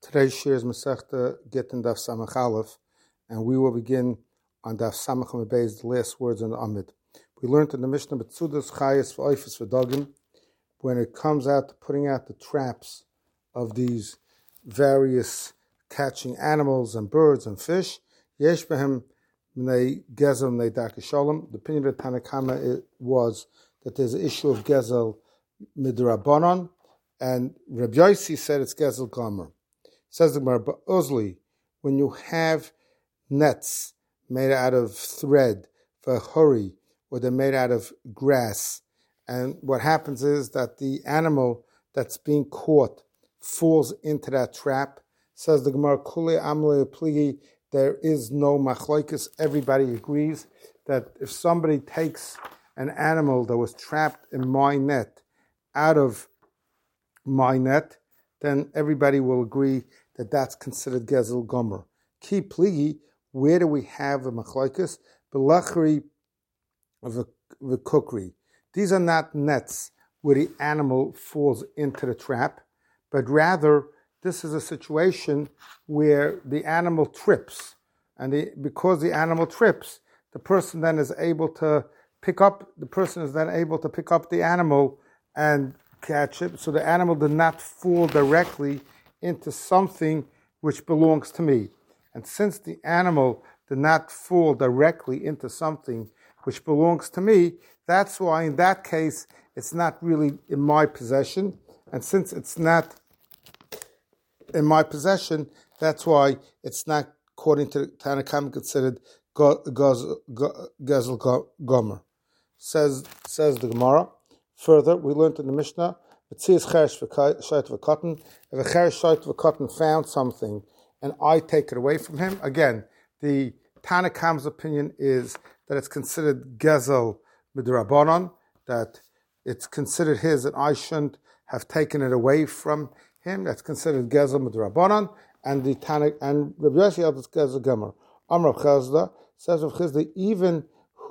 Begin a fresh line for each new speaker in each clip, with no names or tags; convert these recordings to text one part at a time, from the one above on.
Today's shir is Masechta Gittin Daf Samach Aleph, and we will begin on Daf Samach Beis, the last words in the Amid. We learned in the Mishnah Betzudas Chayes V'Oifes V'Dogim, when it comes out to putting out the traps of these various catching animals and birds and fish. Yesh Behem B'nei Gezel B'nei Darkei Sholem. The opinion of Tanna Kama was that there's an issue of Gezel Midrabanan, and Rabbi Yossi said it's Gezel Gomer. Says the Gemara, but Uzli, when you have nets made out of thread for hurry, or they're made out of grass, and what happens is that the animal that's being caught falls into that trap. Says the Gemara, Kule Amle Pligi, there is no machlokes. Everybody agrees that if somebody takes an animal that was trapped in my net out of my net, then everybody will agree that that's considered Gezel Gomer. Ki Pligi, where do we have a machlokes? Belachri of the cookery. These are not nets where the animal falls into the trap, but rather this is a situation where the animal trips. And because the animal trips, the person then is able to pick up the animal and catch it. So the animal did not fall directly into something which belongs to me. And since the animal did not fall directly into something which belongs to me, that's why in that case it's not really in my possession. And since it's not in my possession, that's why it's not, according to Tanna Kama, considered Gezel Gomer. Says the Gemara. Further, we learned in the Mishnah, if a cheresh shayt v'katan found something and I take it away from him, again, the Tanna Kama's opinion is that it's considered Gezel Midrabanan, that it's considered his and I shouldn't have taken it away from him. That's considered Gezel Midrabanan, and the Tanna and Rabbi Yossi held it's Gezel Gomer. Amar Chazda says Rav Chizda, even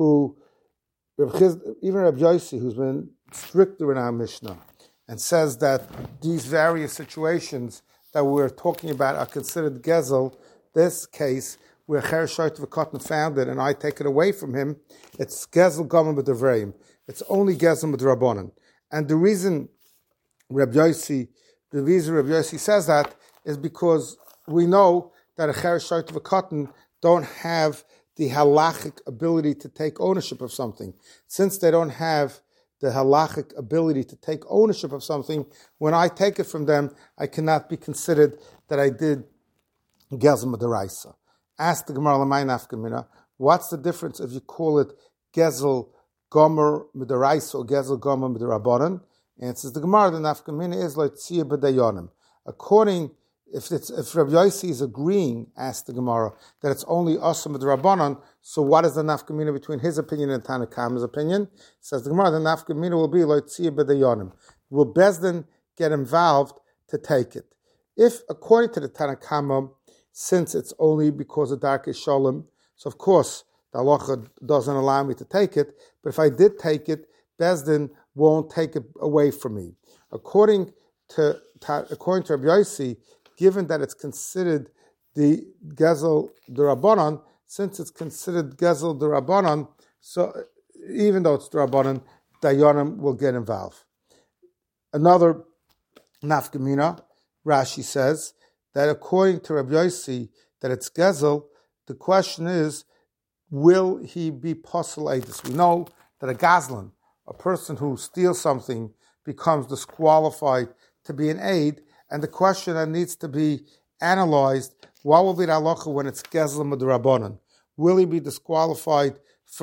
Rabbi Yossi, who's been stricter in our Mishnah, and says that these various situations that we're talking about are considered Gezel, this case where cheresh shayt v'katan found it and I take it away from him, it's Gezel Gomer b'devreim. It's only Gezel Midrabanan. And the reason Rabbi Yossi says that is because we know that a cheresh shayt v'katan don't have the halachic ability to take ownership of something. Since they don't have the halachic ability to take ownership of something, when I take it from them, I cannot be considered that I did Gezel Midaraisa. Ask the Gemara L'may nafka mina, what's the difference if you call it Gezel Gomer Midaraisa or Gezel Gomer Midarabanan? And it says the Gemara, the nafka mina is like Tzia B'dayonim. According, if Rabbi Yossi is agreeing, ask the Gemara, that it's only Asa Midrabanan, so what is the nafkamina between his opinion and Tanna Kama's opinion? Says the Gemara, the nafkamina will be like Tzia B'dayonim. Will Bezdin get involved to take it? If, according to the Tanna Kama, since it's only because of Darkei Sholem, so of course the halacha doesn't allow me to take it, but if I did take it, Bezdin won't take it away from me. According to Rabbi Yossi, given that it's considered the Gezel D'Rabbanan, since it's considered Gezel D'Rabbanan, so even though it's D'Rabbanan, Dayanim will get involved. Another nafkamina, Rashi says, that according to Rabbi Yossi, that it's Gezel, the question is, will he be Posel Eidus? We know that a Gazlan, a person who steals something, becomes disqualified to be an aid, and the question that needs to be analyzed, what will be the halacha when it's Gezel Midrabanan? Will he be disqualified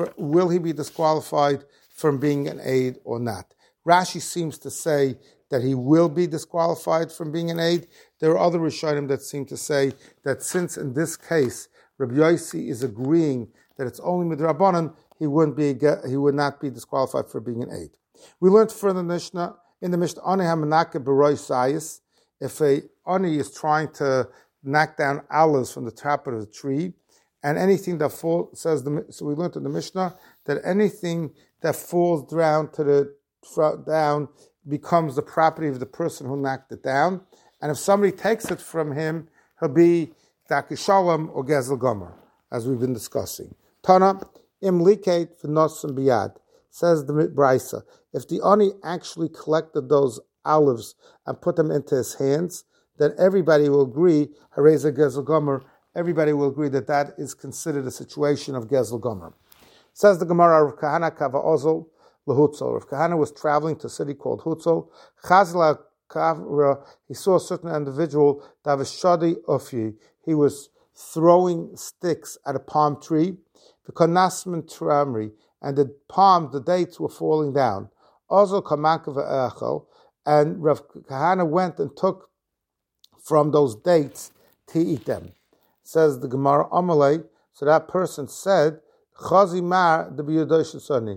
from being an aid or not? Rashi seems to say that he will be disqualified from being an aid. There are other Rishonim that seem to say that since in this case Rabbi Yossi is agreeing that it's only Midrabanan, he would not be disqualified for being an aid. We learned further in the Mishnah, Ani hamanake b'roy sayis, if a ani is trying to knock down olives from the top of the tree, and anything that falls, so we learned in the Mishnah that anything that falls down becomes the property of the person who knocked it down, And if somebody takes it from him, he'll be Daki Shalom or Gezel Gomer, as we've been discussing. Tana, Im Liket V'Nosem Biyad, says the Brisa, if the Ani actually collected those olives and put them into his hands, then everybody will agree, Hareza Gezel Gomer, everybody will agree that that is considered a situation of Gezel Gomer. Says the Gemara, Rav Kahana Kava Ozel L'Hutzol. Rav Kahana was traveling to a city called Hutzol. Chazla Kavra, he saw a certain individual, Davashadi Ofi. He was throwing sticks at a palm tree, V'Konasman Tramri, and the dates were falling down. Also Kamakava Echel, and Rav Kahana went and took from those dates to eat them. Says the Gemara Amalei, so that person said, Chazi Mar the Biyudosh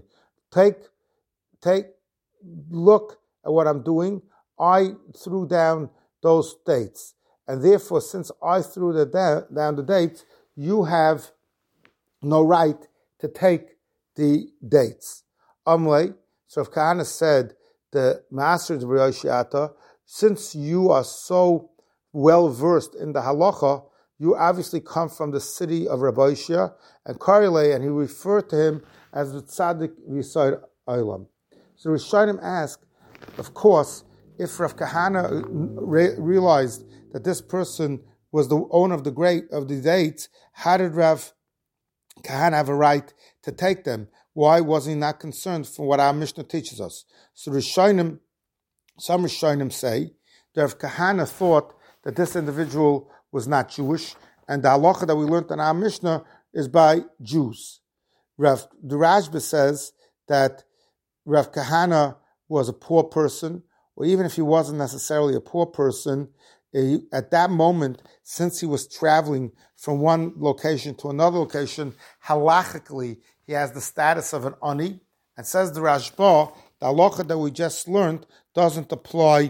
Take, look at what I'm doing. I threw down those dates. And therefore, since I threw down the dates, you have no right to take the dates. Amlei, so if Kahana said, the Master of Riyoshiata, since you are so well versed in the halacha, you obviously come from the city of Rabbi Shia, and Karilei, and he referred to him as the Tzaddik V'Yisod Olam. So Rishonim ask, of course, if Rav Kahana realized that this person was the owner of the dates, how did Rav Kahana have a right to take them? Why was he not concerned from what our Mishnah teaches us? So some Rishonim say that Rav Kahana thought that this individual was not Jewish, and the halacha that we learned in our Mishnah is by Jews. The Rashba says that Rav Kahana was a poor person, or even if he wasn't necessarily a poor person, at that moment, since he was traveling from one location to another location, halachically, he has the status of an ani, and says the Rashba, the halacha that we just learned doesn't apply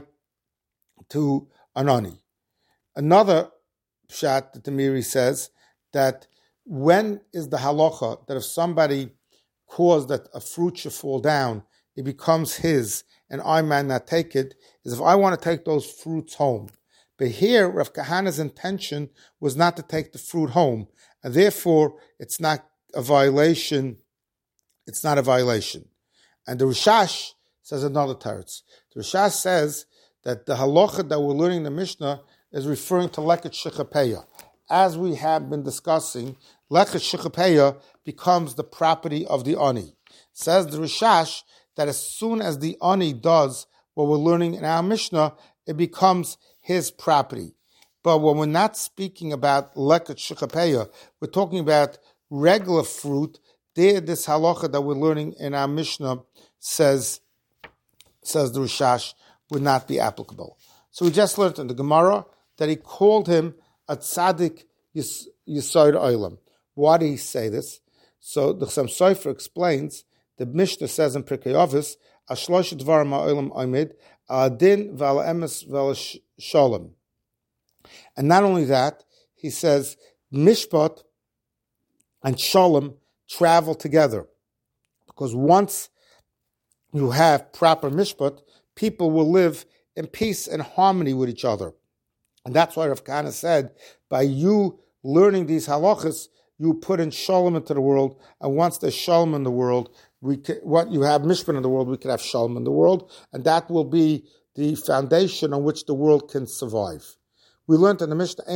to an ani. Another pshat that the Miri says, that when is the halacha that if somebody caused that a fruit should fall down, it becomes his, and I might not take it, is if I want to take those fruits home. But here, Rav Kahana's intention was not to take the fruit home, and therefore it's not a violation. It's not a violation. And the Rishash says another teretz. The Rishash says that the halacha that we're learning in the Mishnah is referring to Leket Shechapeya. As we have been discussing, Leket Shechapeya becomes the property of the Ani. Says the Rishash that as soon as the Ani does what we're learning in our Mishnah, it becomes his property. But when we're not speaking about Leket Shechapeya, we're talking about regular fruit, there this halacha that we're learning in our Mishnah says the Rishash, would not be applicable. So we just learned in the Gemara that he called him a tzaddik Yisod Olam. Why did he say this? So the Chassam Sofer explains, the Mishnah says in Pirkei Avos, Ashlosh Dvarim ha'olam oimid, Adin v'al emes v'al shalom. And not only that, he says, Mishpat and Shalom travel together. Because once you have proper Mishpat, people will live in peace and harmony with each other. And that's why Rav Kahana said, by you learning these halachas, you put in shalom into the world, and once there's shalom in the world, what you have mishpat in the world, we can have shalom in the world, and that will be the foundation on which the world can survive. We learned in the Mishnah,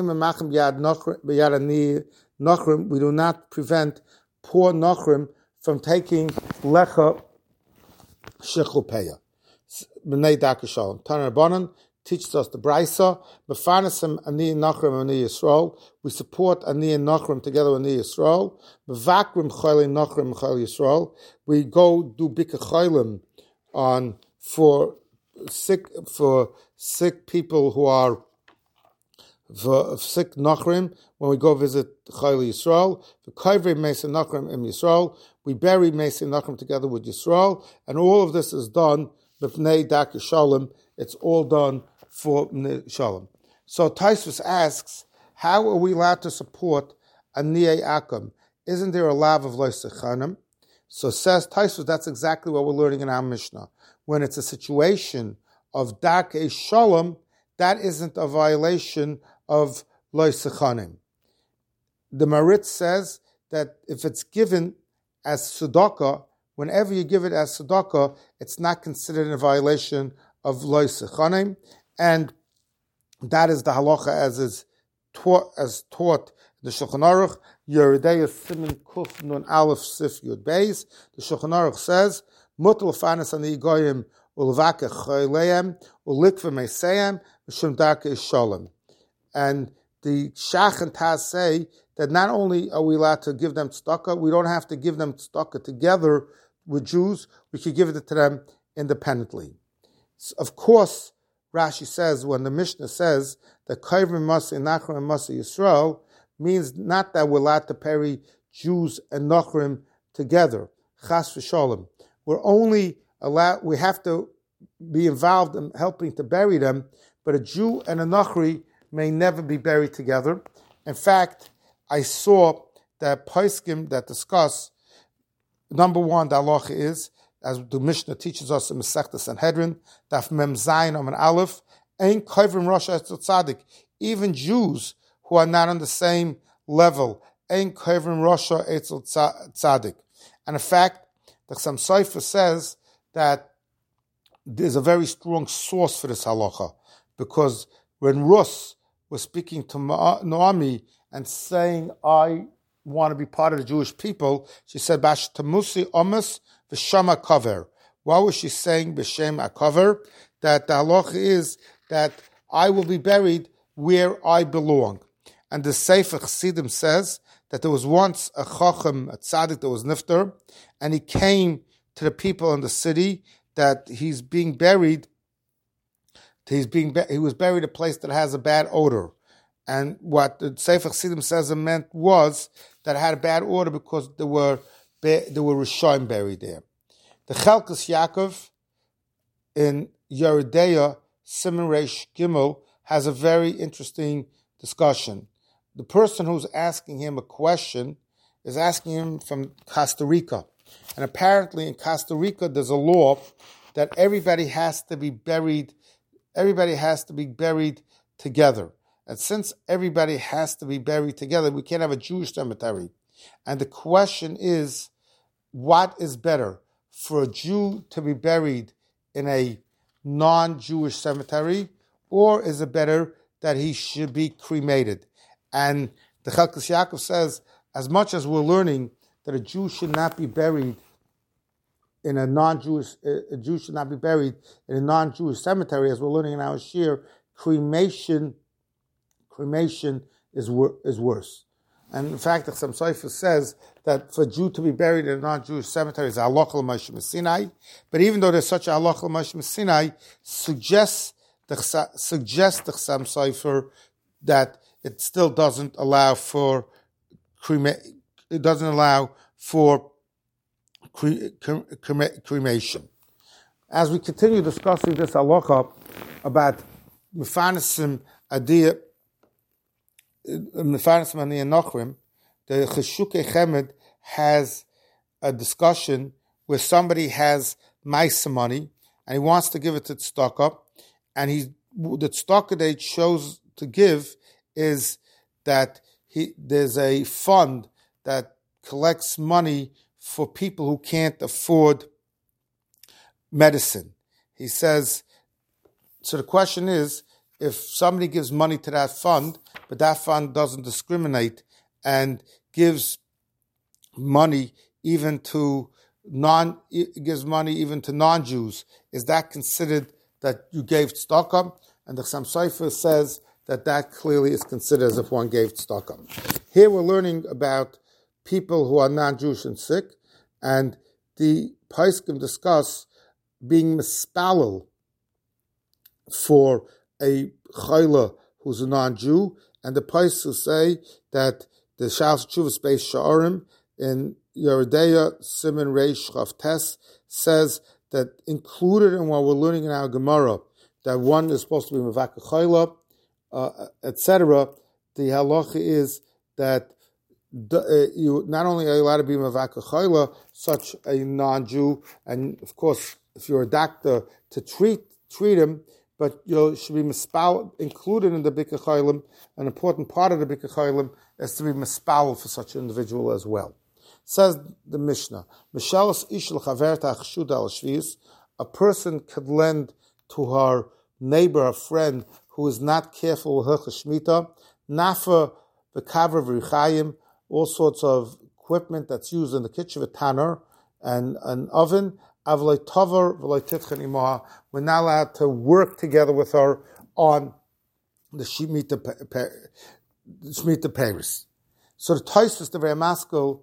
we do not prevent poor Nachrim from taking lecha shechupeya. B'nei Daka Shalom. Taner Rabbanan teaches us the Brisa. B'farnasim Ani Nachrim Ani Yisrael. We support Ani and Nachrim together with Ani Yisrael. B'vakrim Chayli Nachrim Chayli Yisrael. We go do Bika Chaylim for sick people who are sick Nachrim, when we go visit Chayli Yisrael. V'kayvri Mesa Nachrim Im Yisrael. We bury Mesa Nachrim together with Yisrael, and all of this is done b'nei Daka Shalom. It's all done for B'nei Shalom. So Taisvus asks, how are we allowed to support Aniyei Akam? Isn't there a lav of Lo Sechanim? So says Taisvus, that's exactly what we're learning in our Mishnah. When it's a situation of Daka Shalom, that isn't a violation of Lo Sechanim. The Maritz says that if it's given as tzedakah, whenever you give it as tzedakah, it's not considered a violation of Lo Sechanim, and that is the halacha as taught in the Shulchan Aruch, Yoreh Deah Siman Kuf Nun Aleph Sif Yud Beis. The Shulchan Aruch says, Mutal Fanas Ani Goyim Ulvake Choyleim Ulikve Meseim Mishum Darke Shalom. And the Shach and Taz say that not only are we allowed to give them tzedakah, we don't have to give them tzedakah together with Jews. We could give it to them independently. Of course, Rashi says, when the Mishnah says that Kayvim Masa and Nachrim Masa Yisrael, means not that we're allowed to bury Jews and Nachrim together. Chas v'sholem. We're only allowed, we have to be involved in helping to bury them, but a Jew and a Nachri may never be buried together. In fact, I saw that poskim that discuss, number one, the halacha is, as the Mishnah teaches us in Masechta Sanhedrin, Daf Mem Zayin Amud Aleph, Ein Kayvim Rosh Etzel Tzadik. Even Jews who are not on the same level, Ein Kayvim Rosh Etzel Tzadik. And in fact, the Chassam Sofer says that there's a very strong source for this halacha, because when Rus was speaking to Naomi and saying, I want to be part of the Jewish people, she said, Bash Tamusi Omus V'Shama Kaver. What was she saying, B'Shem Akaver? That the halacha is that I will be buried where I belong. And the Sefer Chassidim says that there was once a Chacham, a Tzaddik that was Nifter, and he came to the people in the city that he was buried a place that has a bad odor. And what the Sefer Chassidim says it meant was that it had a bad odor because there were Rishonim buried there. The Chelkas Yaakov in Yoreh Deah Siman Reish Gimel has a very interesting discussion. The person who's asking him a question is asking him from Costa Rica. And apparently in Costa Rica there's a law that everybody has to be buried together. And since everybody has to be buried together, we can't have a Jewish cemetery. And the question is, what is better, for a Jew to be buried in a non-Jewish cemetery, or is it better that he should be cremated? And the Chelkas Yaakov says, as much as we're learning that a Jew should not be buried in a Jew should not be buried in a non-Jewish cemetery, as we're learning in our shir, cremation is worse. And in fact, the Chassam Sofer says that for a Jew to be buried in a non-Jewish cemetery is a halacha l'Moshe Sinai. But even though there's such a halacha l'Moshe Sinai, suggests the Chassam Sofer that it still doesn't allow for cremation. As we continue discussing this halacha about Mefanasim Adiyah, Mefanasim Ani Nochrim, the Cheshukei Chemed has a discussion where somebody has maisa money and he wants to give it to tzedakah, and the tzedakah they chose to give is that there's a fund that collects money for people who can't afford medicine. He says, so the question is, if somebody gives money to that fund, but that fund doesn't discriminate and gives money even to non-Jews, is that considered that you gave tzedakah? And the Chassam Sofer says that clearly is considered as if one gave tzedakah. Here we're learning about people who are non-Jewish and sick, and the poskim discuss being mispalel for a chayla who's a non-Jew, and the poskim say that the Shas Tshuvas Beis Sha'arim in Yoreh Deah Siman Reish Chav Tes says that included in what we're learning in our Gemara, that one is supposed to be mevaka chayla, etc. The halacha is that you not only are you allowed to be mevaka chayla, such a non-Jew, and of course, if you're a doctor, to treat him, but should be mispal included in the Bikkur Cholim. An important part of the Bikkur Cholim is to be mispal for such an individual as well. Says the Mishnah, a person could lend to her neighbor, a friend, who is not careful with her Shemitah, nafa v'kaver v'richayim, all sorts of equipment that's used in the kitchen, a tanner and an oven. We're not allowed to work together with her on the Shemitah Paris. So the Tosfos, the Ramaskal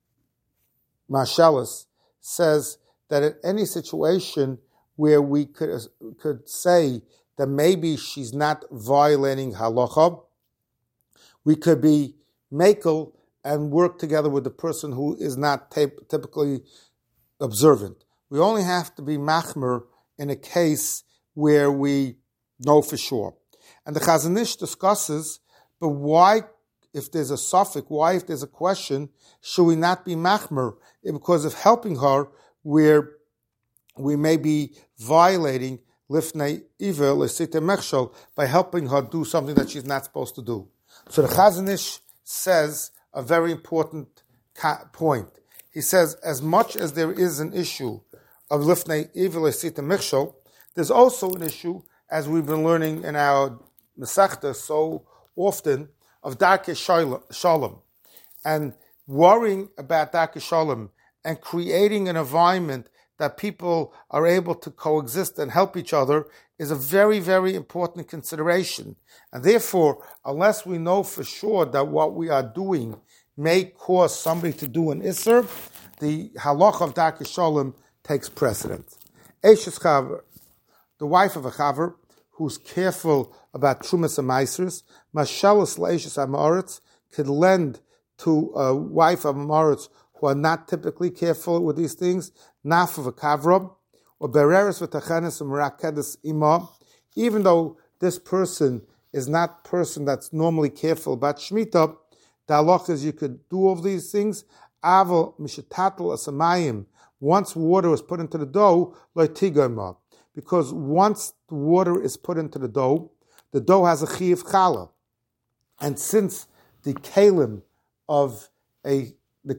Marshalis, says that in any situation where we could say that maybe she's not violating halacha, we could be makel and work together with the person who is not typically observant. We only have to be machmer in a case where we know for sure. And the Chazon Ish discusses, but why, if there's a suffix, why, if there's a question, should we not be machmer? Because of helping her where we may be violating lifnei iver l'sita mechshol by helping her do something that she's not supposed to do. So the Chazon Ish says a very important point. He says, as much as there is an issue of lifnei iver l'sita mechshol, there's also an issue, as we've been learning in our Masechta so often, of darkei shalom, and worrying about darkei shalom and creating an environment that people are able to coexist and help each other is a very, very important consideration. And therefore, unless we know for sure that what we are doing may cause somebody to do an Isser, the halach of darkei shalom takes precedence. Eishes Chaver, the wife of a Chaver, who's careful about Trumas and Meisers, Mashalos Leishes HaMaretz, could lend to a wife of Maretz who are not typically careful with these things, Naf of a Kavra, or Bereres v'Tachenes Merakedes Ima, even though this person is not a person that's normally careful about Shemitah, the halach is you could do all these things. Aval Mishatatel Asamayim, once water is put into the dough, Loitigoma. Because once the water is put into the dough has a chiyuv chala, and since the kalim of a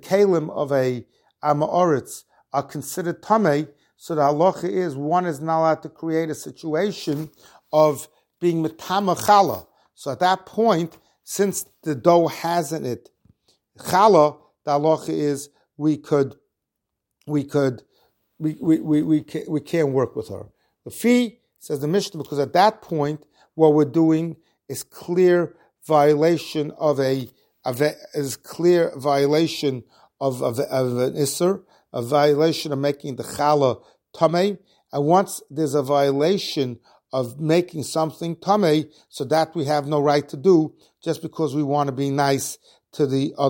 amaretz are considered tamei, so the halacha is one is not allowed to create a situation of being metama chala. So at that point, since the dough has in it chala, the halacha is we can't work with her. The fee, says the Mishnah, because at that point what we're doing is clear violation of an Isser, a violation of making the challah tamei, and once there's a violation of making something tamei, so that we have no right to do just because we want to be nice to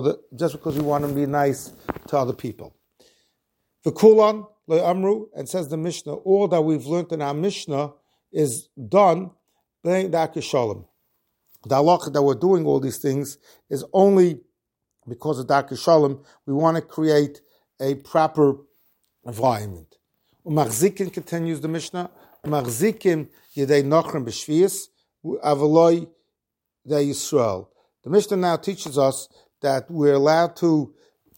other people. V'kulan le'amru, and says the Mishnah, all that we've learned in our Mishnah is done b'nei darkei shalom. The halakha that we're doing all these things is only because of darkei shalom. We want to create a proper environment. Umachzikin, continues the Mishnah, umachzikin yedei nochrim b'shvius avaloi de Yisrael. The Mishnah now teaches us that we're allowed to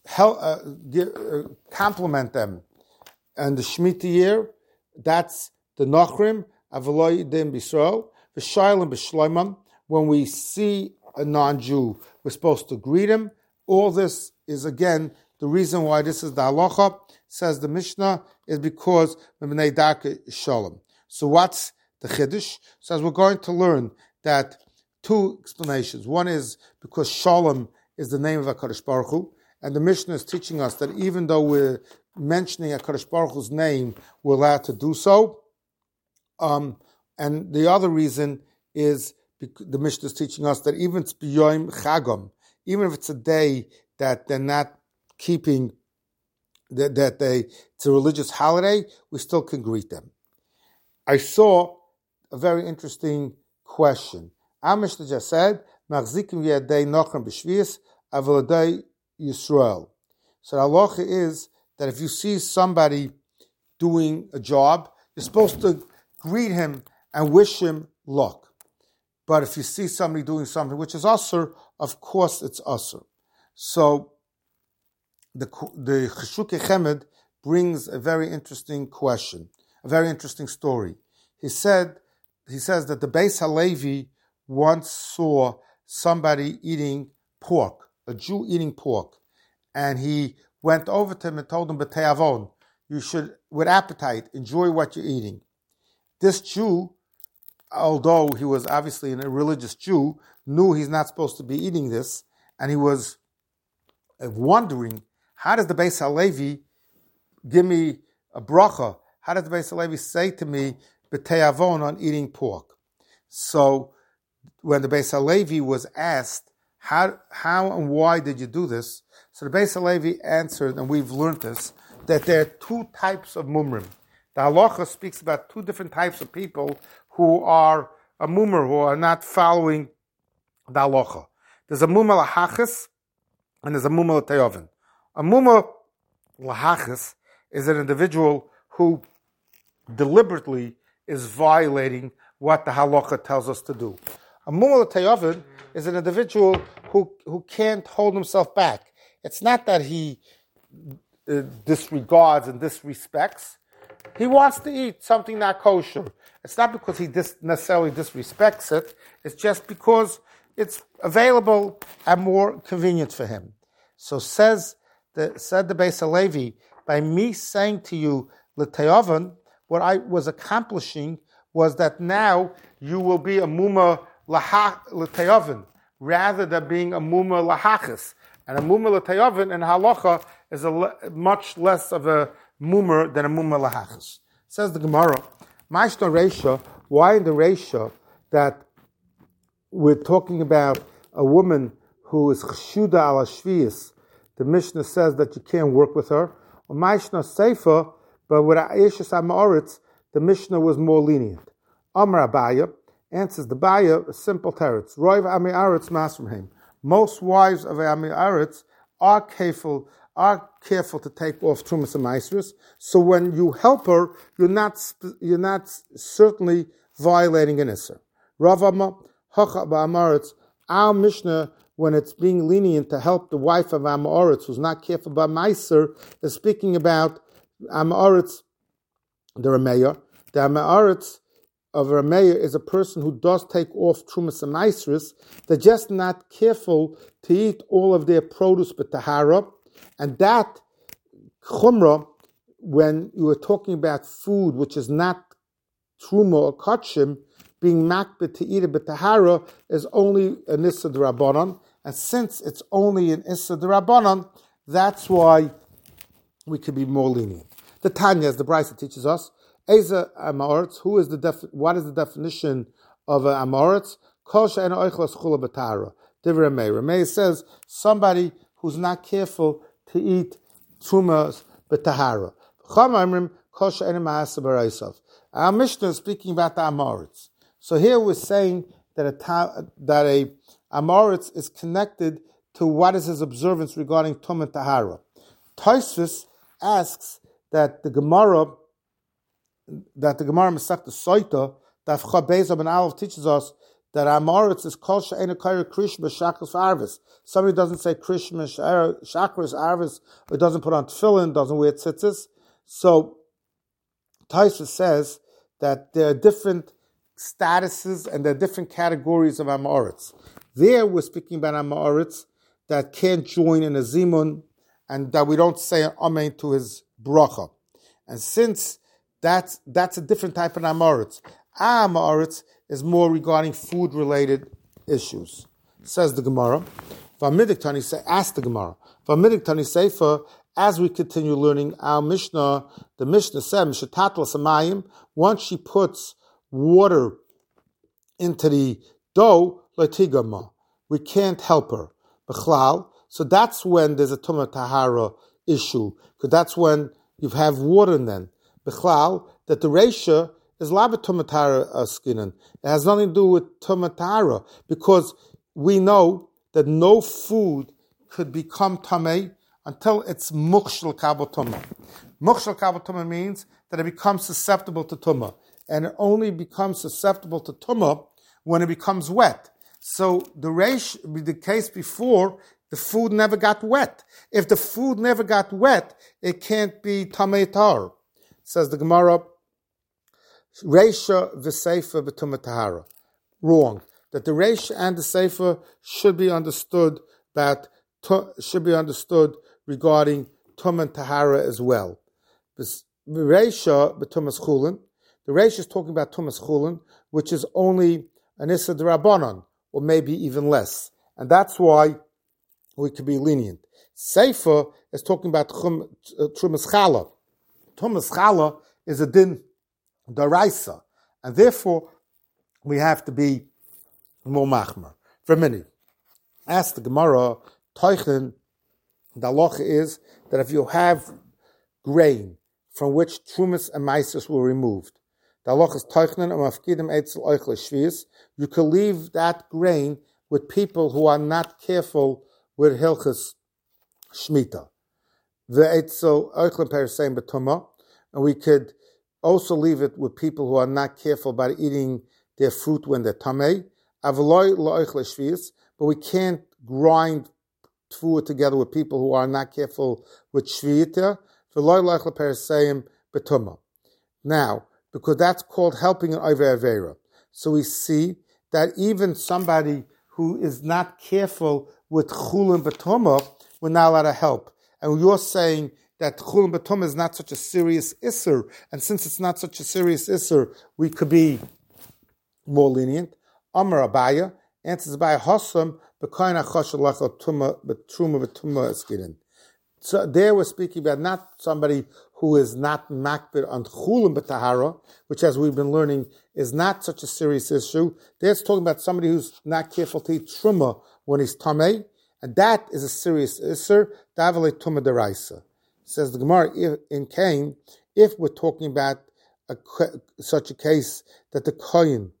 compliment them. And the Shemitah year, that's the Nochrim, Avaloi Dim B'Yisrael, V'Shaylim B'Shloimim. When we see a non-Jew, we're supposed to greet him. All this is, again, the reason why this is the halacha, says the Mishnah, is because B'nei Darkei Shalom. So what's the Chiddush? Says we're going to learn that two explanations. One is because Shalom is the name of HaKadosh Baruch Hu, and the Mishnah is teaching us that even though we're mentioning HaKadosh Baruch Hu's name, we're allowed to do so. And the other reason is the Mishnah is teaching us that even it's b'yoyim chagam, even if it's a day that they're not keeping, it's a religious holiday, we still can greet them. I saw a very interesting question. Our Mishnah just said, "Machzikim yadei nochem b'shvius avalodei Yisrael." So the halacha is that if you see somebody doing a job, you're supposed to greet him and wish him luck. But if you see somebody doing something which is usur, of course it's usur. So the Cheshukei Chemed brings a very interesting question, a very interesting story. He says that the Beis Halevi once saw somebody eating pork, a Jew eating pork, and he went over to him and told him, "B'te'avon, you should, with appetite, enjoy what you're eating." This Jew, although he was obviously a religious Jew, knew he's not supposed to be eating this, and he was wondering, how does the Beis Halevi give me a bracha? How does the Beis Halevi say to me, "B'te'avon," on eating pork? So when the Beis Halevi was asked, how and why did you do this? So the Beis Halevi answered, and we've learned this, that there are two types of mumrim. The halacha speaks about two different types of people who are a mummer, who are not following the halacha. There's a mummer lahachis, and there's a mummer l'te'avon. A mummer lahachis is an individual who deliberately is violating what the halacha tells us to do. A mummer l'te'avon is an individual who can't hold himself back. It's not that he disregards and disrespects. He wants to eat something not kosher. It's not because he necessarily disrespects it. It's just because it's available and more convenient for him. So said the Beis Halevi, by me saying to you, l'te'avon, what I was accomplishing was that now you will be a mumma l'te'avon, rather than being a mumma lahachis. And a mumma l'te'avon in halacha is much less of a mummer than a mumma lahachis. Says the Gemara, Ma'ishna Reisha, why in the Reisha that we're talking about a woman who is chshuda ala shviyis, the Mishnah says that you can't work with her. Or Ma'ishna Seifa, but with Aishas HaMa'aretz, the Mishnah was more lenient. Amar Abaya answers the Baya, a simple teretz. Roiv Ami Aretz Masrumheim. Most wives of Ami Aretz are careful to take off Trumas and Maasros. So when you help her, you're not certainly violating an Isser. Rav Amma Hacha Ba'amaretz. Our Mishnah, when it's being lenient to help the wife of Amoritz who's not careful about Meiser, is speaking about Amoritz, the Rameya. The Amoritz of Rameya is a person who does take off Trumas and Maasros. They're just not careful to eat all of their produce but Tahara. And that Chumrah, when you were talking about food which is not Truma or Kachim, being makbid to eat it but Tahara, is only an Issa D'Rabbanan. And since it's only an Issa D'Rabbanan, that's why we could be more lenient. The Tanya, as the Brisa teaches us, Eza Amoritz, what is the definition of an Amoritz? Kol she'ena oichlas chula b'tahara. Divrei Rameh. Rameh says somebody who's not careful to eat trumas b'tahara. Chama kol she'ena ma'asa b'raisav. Our Mishnah is speaking about the Amoritz. So here we're saying that a Amoritz is connected to what is his observance regarding Tum and Tahara. Tosfos asks that the Gemara Masechta Soita, that Chav Beis Amud Aleph teaches us that Amoritz is called She'ena Kaira Krishma Shakos Arvis. Somebody doesn't say Krishma Shakos Arvis, or doesn't put on tefillin, doesn't wear tzitzis. So Tosfos says that there are different statuses and there are different categories of Amoritz. There we're speaking about Amoritz that can't join in a zimun and that we don't say an amen to his bracha. And since that's a different type of Amoritz. Our Amoritz is more regarding food-related issues. Says the Gemara. Ask the Gemara. As we continue learning our Mishnah, the Mishnah says, once she puts water into the dough, we can't help her. So that's when there's a Tumah Tahara issue, because that's when you have water in then. That the Reisha is Labat Tumah Tahara skinan. It has nothing to do with Tumah Tahara, because we know that no food could become Tameh until it's Mukshal Kabal Tumah. Mukshal Kabal Tumah means that it becomes susceptible to Tumah. and it only becomes susceptible to tumah when it becomes wet. So the case before, the food never got wet. If the food never got wet, it can't be tamei tar. Says the Gemara, Reisha v'Seifa b'tumah tahara. Wrong. That the Reisha and the Seifa should be understood regarding tumah and tahara as well. Reisha b'tumas chulin. The Reisha is talking about tumas chulin, which is only an issa d'Rabbanan, or maybe even less, and that's why we could be lenient. Seifa is talking about trumas chala. Tumas chala is a din daraisa, and therefore we have to be more machmer. For a minute, ask the Gemara, Teuchen, the halacha is that if you have grain from which trumas and maisus were removed, the halacha is Teuchen and mafkidim eitzel oichle shvius, you can leave that grain with people who are not careful with hilchas shmita. The eitzel oichle periseim betuma, and we could also leave it with people who are not careful about eating their fruit when they're tamei. Avaloi loichle shvius, but we can't grind food together with people who are not careful with shviyita. V'loi loichle periseim betuma. Now, because that's called helping an over avera. So we see that even somebody who is not careful with chulin betuma, we're not allowed to help. And you're saying that chulin betuma is not such a serious isser, and since it's not such a serious isser, we could be more lenient. Amar Abaya answers by Hossam b'koyin achosh lecha truma betuma eskirin. So there we're speaking about not somebody who is not makbid on chulin b'tahara, which, as we've been learning, is not such a serious issue. There's talking about somebody who's not careful to eat truma when he's tamei, and that is a serious isser. Davale tuma deraisa. Says the Gemara in Cain, if we're talking about such a case that the koyin,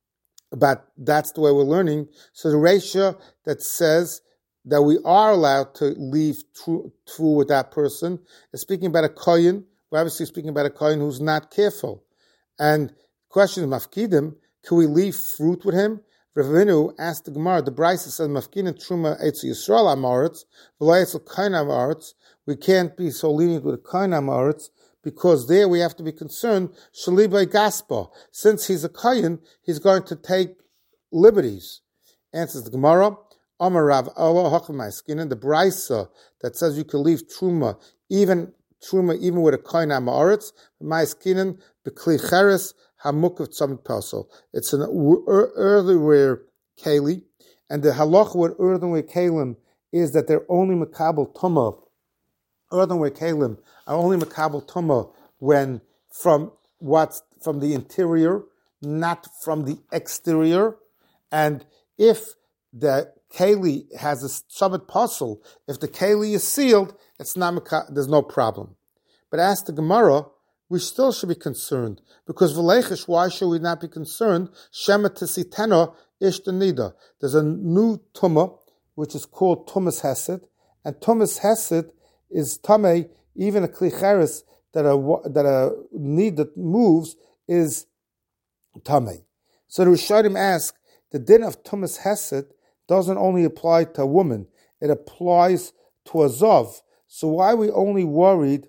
but that's the way we're learning. So the ratio that says that we are allowed to leave true with that person is speaking about a kohen. We're obviously speaking about a kohen who's not careful. And the question is, mafkidim, can we leave fruit with him? Rav Avinu asked the Gemara, the Brisa says, mafkidim truma etzu Yisrael amaretz, v'lo etzu kohen amaretz. We can't be so lenient with a kohen amaretz, because there we have to be concerned, Shalibai Gaspa. Since he's a kohen, he's going to take liberties. Answers the Gemara, Amar Rav Allah Hachmai Skinan, the Brisa that says you can leave Truma even with a kohen amaretz, my skinan, B'kli Cheres, Hamuk of Tzamid Pasol. It's an earthenware keli, and the halacha with earthenware kelim is that they're only makabel tumah. Earthenware kelim are only makabel tumah when from the interior, not from the exterior. And if the keli has a summit puzzle, if the keli is sealed, it's not there's no problem. But as the Gemara, we still should be concerned, because v'leichish, why should we not be concerned? Shema tesitena ishtanida. There's a new tumah which is called tumas hesed, and tumas hesed is tamei. Even a klicheres that a need that moves is tamei. So the Rishonim ask, the din of tumas hesed doesn't only apply to a woman; it applies to a zov. So why are we only worried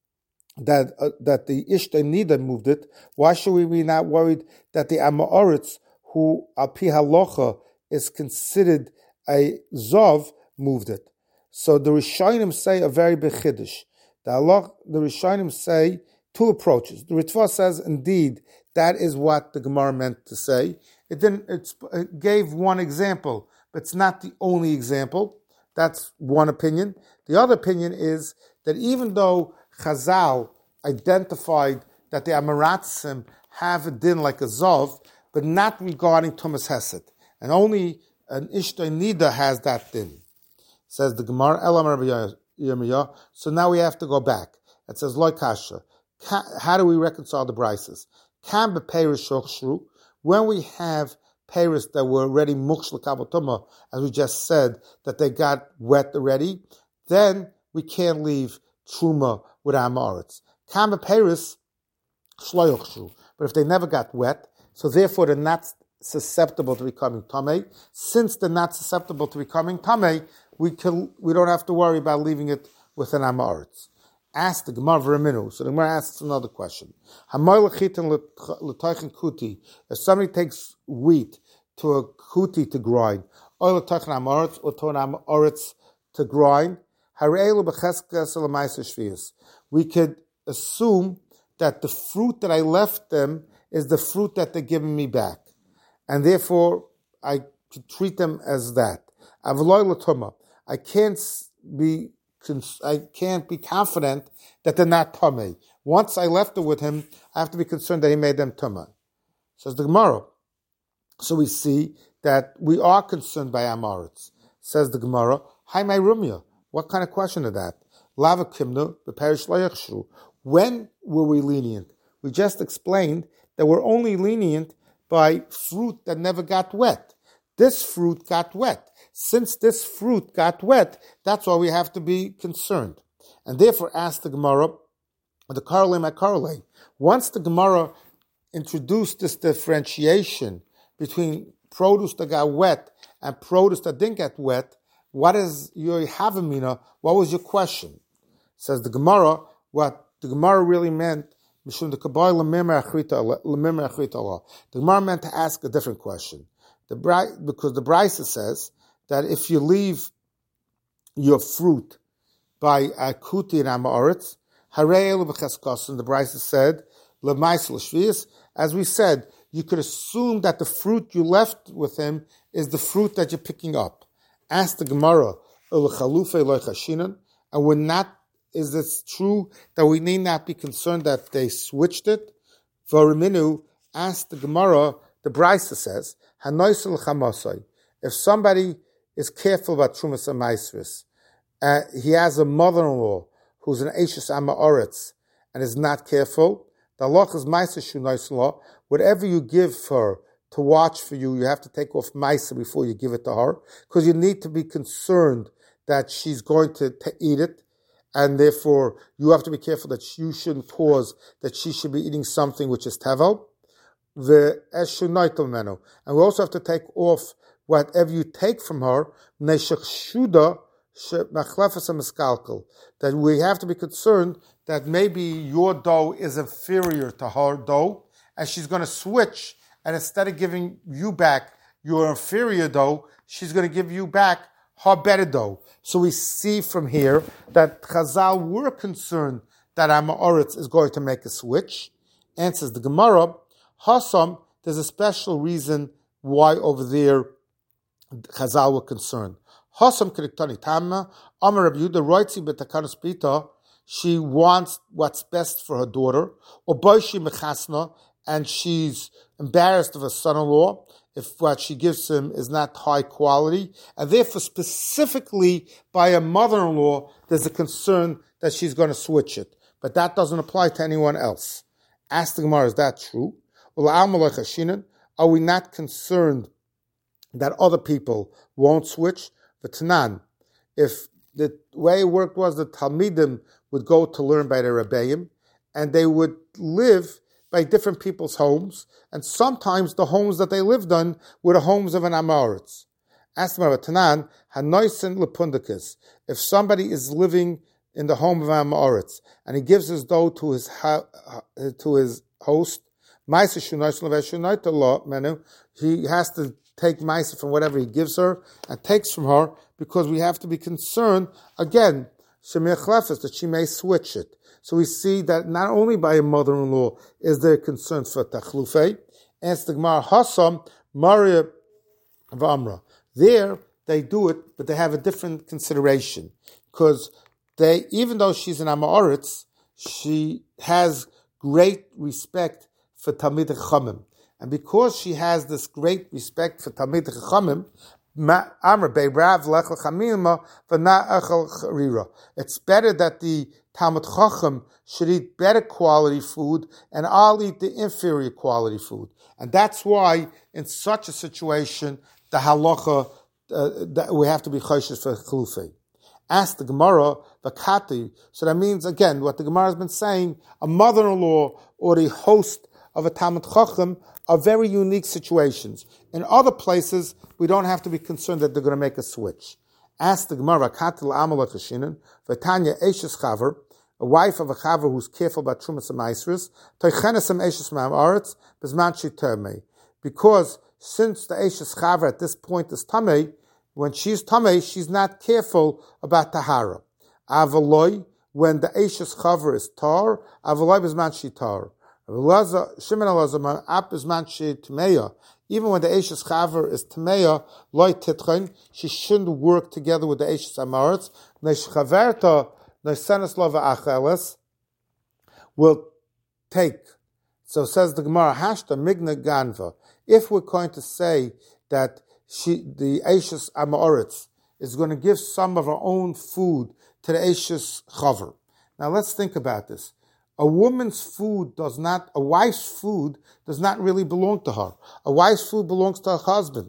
that the Ishta Nida moved it? Why should we be not worried that the Amoritz, who al pi halacha is considered a zov, moved it? So the Rishonim say a very big chiddush. The Rishonim say two approaches. The Ritva says, indeed, that is what the Gemara meant to say. It gave one example, but it's not the only example. That's one opinion. The other opinion is that even though Chazal identified that the Amaratzim have a din like a Zov, but not regarding Tumas Hesed, and only an Ishtay Nida has that din. Says the Gemara, Elam Rabbi Yirmiyah. So now we have to go back. It says, Loi Kasha. How do we reconcile the brises? Kam be'peiris shochshru, when we have peiris that were already muksh l'kabel tumah, as we just said, that they got wet already, then we can't leave truma with amaretz. Kam be'peiris shlo yochshru. but if they never got wet, so therefore they're not susceptible to becoming tamei. Since they're not susceptible to becoming tamei, we don't have to worry about leaving it with an amaretz. Ask the Gemara V'raminu. So the Gemara asks another question. If somebody takes wheat to a kuti to grind, or to an amaretz to grind, we could assume that the fruit that I left them is the fruit that they're giving me back. And therefore, I could treat them as that. I can't be confident that they're not tamei. Once I left it with him, I have to be concerned that he made them tamei. Says the Gemara. So we see that we are concerned by amaretz. Says the Gemara, Hi my rumya. What kind of question is that? Lava kimnu b'perish layachshru. When were we lenient? We just explained that we're only lenient by fruit that never got wet. This fruit got wet. Since this fruit got wet, that's why we have to be concerned. And therefore ask the Gemara, the Karle. Once the Gemara introduced this differentiation between produce that got wet and produce that didn't get wet, what is your Havamina? What was your question? Says the Gemara, what the Gemara really meant, the Gemara meant to ask a different question. Because the Brisa says that if you leave your fruit by a kuti and amaretz, harei b'cheskason, the Brisa said, l'maisel shvius, as we said, you could assume that the fruit you left with him is the fruit that you're picking up. Ask the Gemara, and we're not, is it true that we need not be concerned that they switched it? V'raminu, ask the Gemara, the Brisa says, if somebody is careful about Trumas and Maisris, he has a mother-in-law who's an Eishes Amaretz and is not careful, the Allah is Maisris Shunaisla, whatever you give her to watch for you, you have to take off Maisa before you give it to her, because you need to be concerned that she's going to eat it, and therefore you have to be careful that you shouldn't cause that she should be eating something which is Tevel. And we also have to take off whatever you take from her, that we have to be concerned that maybe your dough is inferior to her dough, and she's going to switch, and instead of giving you back your inferior dough, she's going to give you back her better dough. So we see from here that Chazal were concerned that Amaretz is going to make a switch. Answers the Gemara, Hassam, there's a special reason why over there Chazal were concerned. Hassam Kriktani Tamma, Amar Rabbi Yehuda Roitzi B'Takanos Pita, she wants what's best for her daughter, or Boishi Mechasna, and she's embarrassed of her son-in-law if what she gives him is not high quality, and therefore specifically by a mother-in-law, there's a concern that she's going to switch it. But that doesn't apply to anyone else. Ask the Gemara, is that true? Are we not concerned that other people won't switch? V'tanan, if the way it worked was the Talmidim would go to learn by the Rebbeim, and they would live by different people's homes, and sometimes the homes that they lived on were the homes of an Amaretz. Ask them about Tanan, Hanoisen Lepundakis. If somebody is living in the home of an Amaretz, and he gives his dough to his host, he has to take Maisa from whatever he gives her and takes from her, because we have to be concerned, again, that she may switch it. So we see that not only by a mother-in-law is there concern for Tachlufei, and the Gemara Hassam, Maria Vamra. There, they do it, but they have a different consideration. Because even though she's an Amaretz, she has great respect for Talmid Chachamim. And because she has this great respect for Talmid Chachamim, it's better that the Talmid Chacham should eat better quality food, and I'll eat the inferior quality food. And that's why, in such a situation, the halacha, that we have to be choshesh for chalufei. Ask the Gemara, Vakati. So that means, again, what the Gemara has been saying, a mother-in-law or the host of a Talmud Chacham are very unique situations. In other places, we don't have to be concerned that they're going to make a switch. Ask the Gemara, Katil Amalek Hashinin, V'tanya Eishes Chaver, a wife of a Chaver who's careful about Trumas and Maisris, Toichenesam Eishes Ma'am Aretz, Bizman Shitermei. Because since the Eishes Chaver at this point is Tamei, when she's Tamei, she's not careful about Tahara. Avaloi, when the Eishes Chaver is Tar, Avaloi Bizman Shitar. Shimon Elazar, Ap Bizman Shitmeya. Even when the Eishes Chaver is Tmeya, Loi Titchen, she shouldn't work together with the Eishes Amaretz. Nesh Chaverta, Nesenes Lova Acheles, will take. So says the Gemara, Hashta Migna Ganva. If we're going to say that the Eishes Amaretz is going to give some of her own food to the Eishes Chaver. Now let's think about this. A wife's food does not really belong to her. A wife's food belongs to her husband.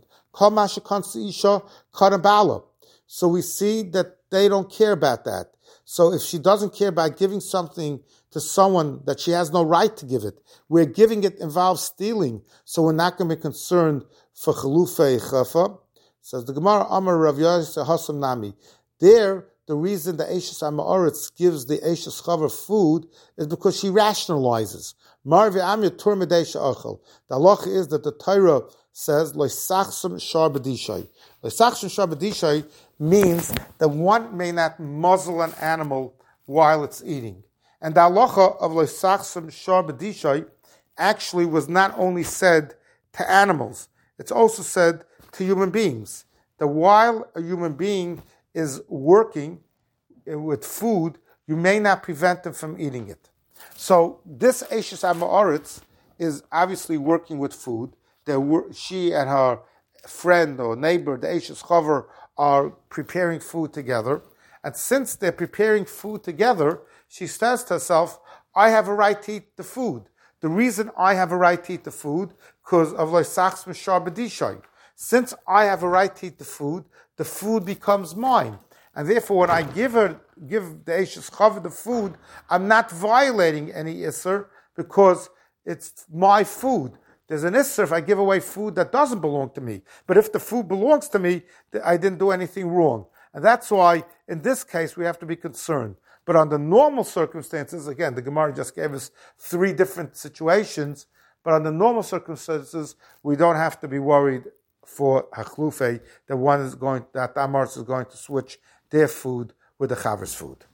So we see that they don't care about that. So if she doesn't care about giving something to someone that she has no right to give it, where giving it involves stealing, so we're not going to be concerned for chalufei chafa. Says the Gemara, Amar Rav Yosef Hasam Nami. There, the reason the Eishes Amaretz gives the Eishes Chaver food is because she rationalizes. Marvi Amir Tur Medesha Achel. The halacha is that the Torah says Loisachsum Shar B'dishay. Loisachsum Shar B'dishay means that one may not muzzle an animal while it's eating. And the halacha of Loisachsum Shar B'dishay actually was not only said to animals, it's also said to human beings. That while a human being is working with food, you may not prevent them from eating it. So this Eishes Amaretz is obviously working with food. She and her friend or neighbor, the Eishes Chaver, are preparing food together. And since they're preparing food together, she says to herself, I have a right to eat the food. The reason I have a right to eat the food, because of Loisachs Mishar B'dishay. Since I have a right to eat the food becomes mine. And therefore, when I give the Eishes Chaver the food, I'm not violating any Isser because it's my food. There's an Isser if I give away food that doesn't belong to me. But if the food belongs to me, I didn't do anything wrong. And that's why, in this case, we have to be concerned. But under normal circumstances, again, the Gemara just gave us 3 different situations, but under normal circumstances, we don't have to be worried for Hachlufei, that the Amaretz is going to switch their food with the Chaver's food.